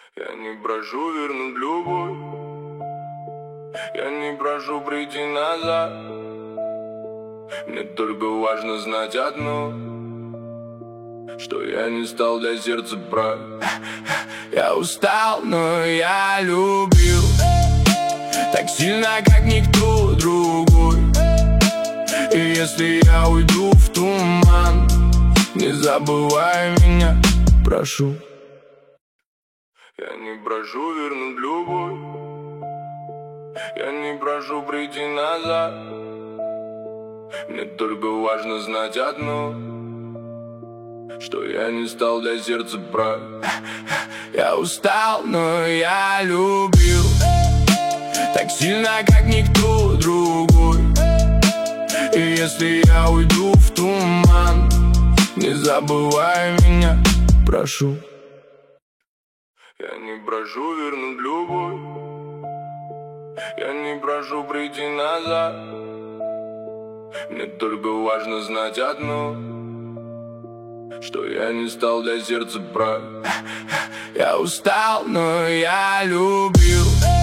Я не прошу вернуть любовь, я не прошу прийти назад. Мне только важно знать одно, что я не стал для сердца прав. Я устал, но я любил так сильно, как никто другой. И если я уйду в туман, не забывай меня, прошу. Я не прошу вернуть любовь, я не прошу прийти назад. Мне только важно знать одно, что я не стал для сердца прав. Я устал, но я любил так сильно, как никто другой. И если я уйду в туман, не забывай меня, прошу. Я не прошу вернуть любовь, я не прошу прийти назад. Мне только важно знать одно, что я не стал для сердца прав. Я устал, но я любил